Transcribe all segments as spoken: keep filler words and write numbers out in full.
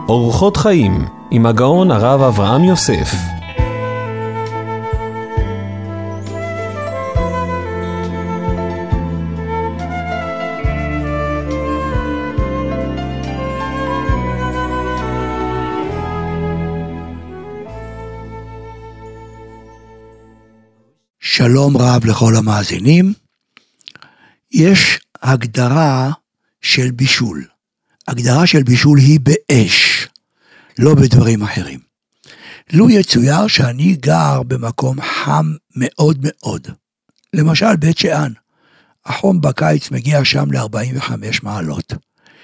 אורחות חיים עם הגאון הרב אברהם יוסף. שלום רב לכל המאזינים. יש הגדרה של בישול. הגדרה של בישול היא באש, לא בדברים אחרים. לו יצויר שאני גר במקום חם מאוד מאוד, למשל בית שאן, החום בקיץ מגיע שם ל-ארבעים וחמש מעלות.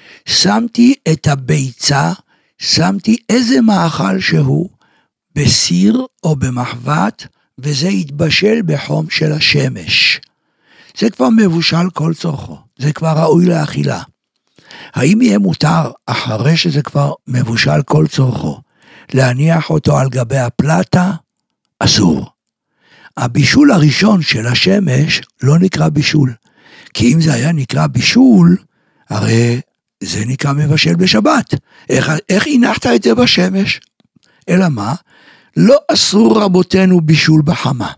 שמתי את הביצה, שמתי איזה מאכל שהוא, בסיר או במחבת, וזה יתבשל בחום של השמש. זה כבר מבושל כל צורכו, זה כבר ראוי לאכילה. האם יהיה מותר, אחרי שזה כבר מבושל כל צורכו, להניח אותו על גבי הפלטה? אסור. הבישול הראשון של השמש לא נקרא בישול, כי אם זה היה נקרא בישול, הרי זה נקרא מבשל בשבת. איך, איך הנחת את זה בשמש? אלא מה? לא אסרו רבותינו בישול בחמה.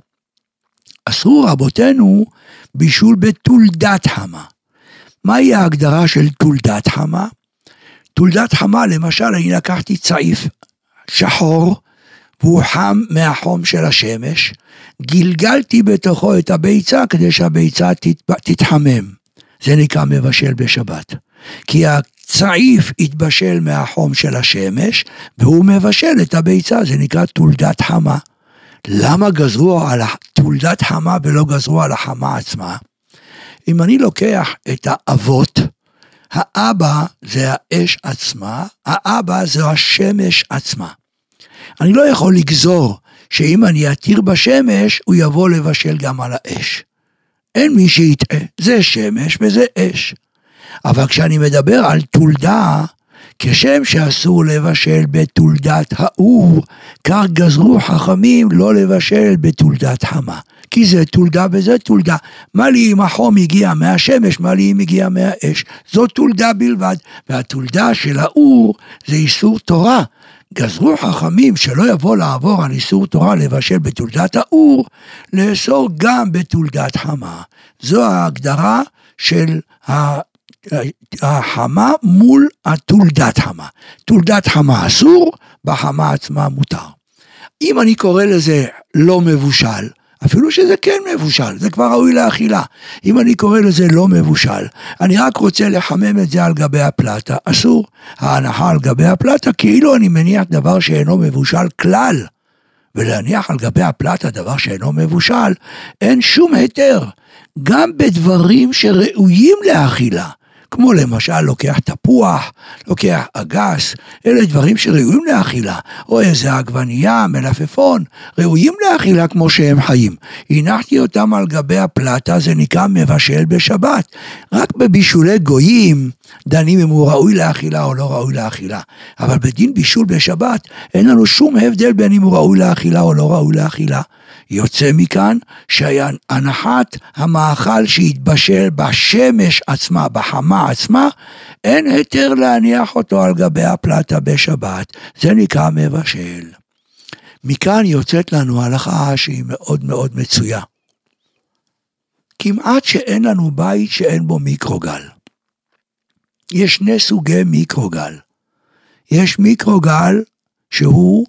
אסרו רבותינו בישול בתולדת חמה. מהי ההגדרה של תולדת חמה? תולדת חמה, למשל, אני לקחתי צעיף שחור, והוא חם מהחום של השמש, גלגלתי בתוכו את הביצה, כדי שהביצה תתחמם. זה נקרא מבשל בשבת. כי הצעיף יתבשל מהחום של השמש, והוא מבשל את הביצה, זה נקרא תולדת חמה. למה גזרו על תולדת חמה ולא גזרו על החמה עצמה? אם אני לוקח את האבות, האבא זה האש עצמה, האבא זה השמש עצמה. אני לא יכול לגזור שאם אני אתיר בשמש, הוא יבוא לבשל גם על האש. אין מי שיטעה, זה שמש וזה אש. אבל כשאני מדבר על תולדה, כשם שאסור לבשל בתולדת האור, כך גזרו חכמים לא לבשל בתולדת חמה. כי זה תולדה וזה תולדה. מה לי אם החום הגיע מהשמש, מה לי אם הגיע מהאש? זו תולדה בלבד. והתולדה של האור זה איסור תורה. גזרו חכמים שלא יבוא לעבור על איסור תורה לבשל בתולדת האור, לאסור גם בתולדת חמה. זו ההגדרה של החמה מול התולדת חמה. תולדת חמה אסור, בחמה עצמה מותר. אם אני קורא לזה לא מבושל, אפילו שזה כן מבושל, זה כבר ראוי לאכילה. אם אני קורא לזה לא מבושל, אני רק רוצה לחמם את זה על גבי הפלטה, אסור. ההנחה על גבי הפלטה, כאילו אני מניח דבר שאינו מבושל כלל, ולהניח על גבי הפלטה דבר שאינו מבושל, אין שום היתר, גם בדברים שראויים לאכילה. כמו למשל לוקח תפוח, לוקח אגס, אלה דברים שראויים לאכילה, או איזה עגבנייה, מלפפון, ראויים לאכילה כמו שהם חיים. הנחתי אותם על גבי הפלטה, זה נקרא מבשל בשבת. רק בבישולי גויים דנים אם הוא ראוי לאכילה או לא ראוי לאכילה. אבל בדין בישול בשבת אין לנו שום הבדל בין אם הוא ראוי לאכילה או לא ראוי לאכילה. יוצא מכאן שהנחת המאכל שהתבשל בשמש עצמה, בחמה עצמה, אין היתר להניח אותו על גבי הפלטה בשבת, זה נקרא מבשל. מכאן יוצאת לנו הלכה שהיא מאוד מאוד מצויה. כמעט שאין לנו בית שאין בו מיקרוגל. יש שני סוגי מיקרוגל. יש מיקרוגל שהוא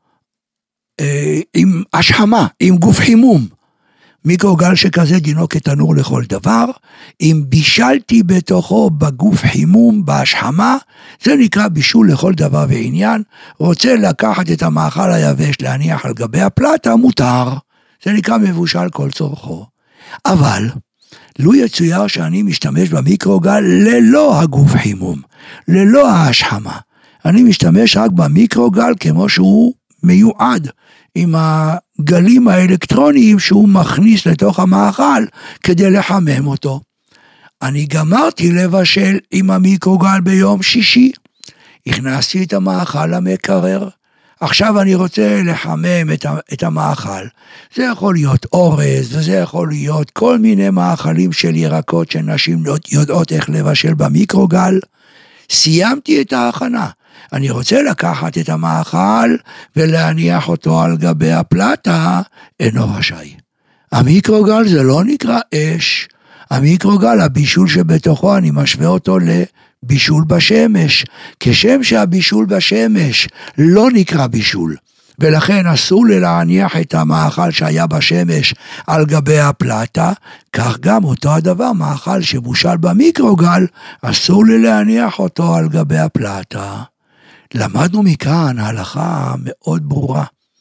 עם השחמה, עם גוף חימום. מיקרוגל שכזה דינו כתנור לכל דבר. אם בישלתי בתוכו בגוף חימום, בהשחמה, זה נקרא בישול לכל דבר ועניין. רוצה לקחת את המאכל היבש להניח על גבי הפלטה, מותר. זה נקרא מבושל כל צורכו. אבל לו יצויר שאני משתמש במיקרוגל ללא הגוף חימום, ללא ההשחמה. אני משתמש רק במיקרוגל כמו שהוא מיועד, עם הגלים האלקטרוניים שהוא מכניס לתוך המאכל כדי לחמם אותו. אני גמרתי לבשל עם המיקרוגל ביום שישי, הכנסתי את המאכל למקרר, עכשיו אני רוצה לחמם את, את המאכל. זה יכול להיות אורז, וזה יכול להיות כל מיני מאכלים של ירקות שנשים יודעות איך לבשל במיקרוגל. סיימתי את ההכנה, אני רוצה לקחת את המאכל ולהניח אותו על גבי הפלטה, אינו רשאי. המיקרוגל זה לא נקרא אש, המיקרוגל, הבישול שבתוכו, אני משווה אותו לבישול בשמש, כשם שהבישול בשמש לא נקרא בישול, ולכן אסור לי להניח את המאכל שהיה בשמש על גבי הפלטה, כך גם אותו הדבר, מאכל שבושל במיקרוגל, אסור לי להניח אותו על גבי הפלטה. למדנו מכאן הלכה מאוד ברורה.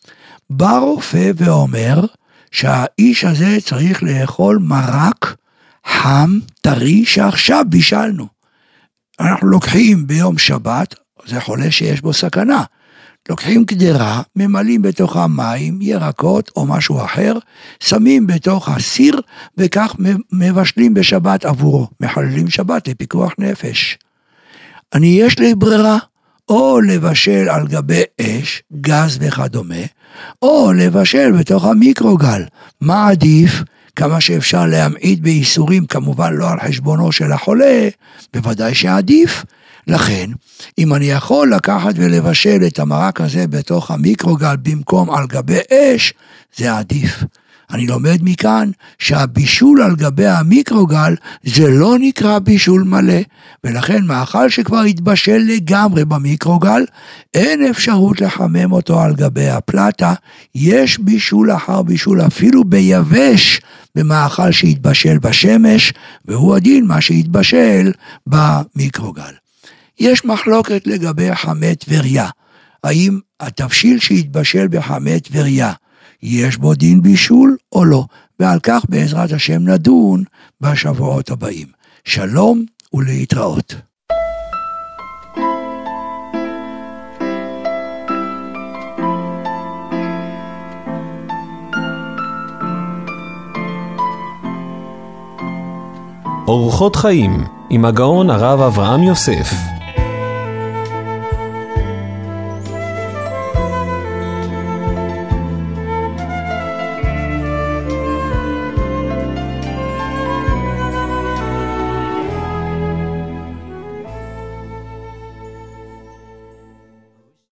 בא רופא ואומר שהאיש הזה צריך לאכול מרק חם, טרי, שעכשיו בישלנו. אנחנו לוקחים ביום שבת, זה חולה שיש בו סכנה, לוקחים קדרה, ממלאים בתוכה מים, ירקות או משהו אחר, שמים בתוך הסיר, וכך מבשלים בשבת עבורו, מחללים שבת לפיקוח נפש. אני יש לי ברירה, או לבשל על גבי אש, גז וכדומה, או לבשל בתוך המיקרוגל. מה עדיף? כמה שאפשר להמעיט באיסורים, כמובן לא על חשבונו של החולה, בוודאי שעדיף. לכן, אם אני יכול לקחת ולבשל את המרק הזה בתוך המיקרוגל במקום על גבי אש, זה עדיף. אני לומד מכאן שהבישול על גבי המיקרוגל זה לא נקרא בישול מלא, ולכן מאכל שכבר התבשל לגמרי במיקרוגל, אין אפשרות לחמם אותו על גבי הפלטה, יש בישול אחר בישול אפילו ביבש במאכל שהתבשל בשמש, והוא הדין מה שהתבשל במיקרוגל. יש מחלוקת לגבי חמי טבריה, האם התבשיל שהתבשל בחמי טבריה, יש בו דין בישול או לא, ועל כך בעזרת השם נדון בשבועות הבאים. שלום ולהתראות. אורחות חיים עם הגאון הרב אברהם יוסף.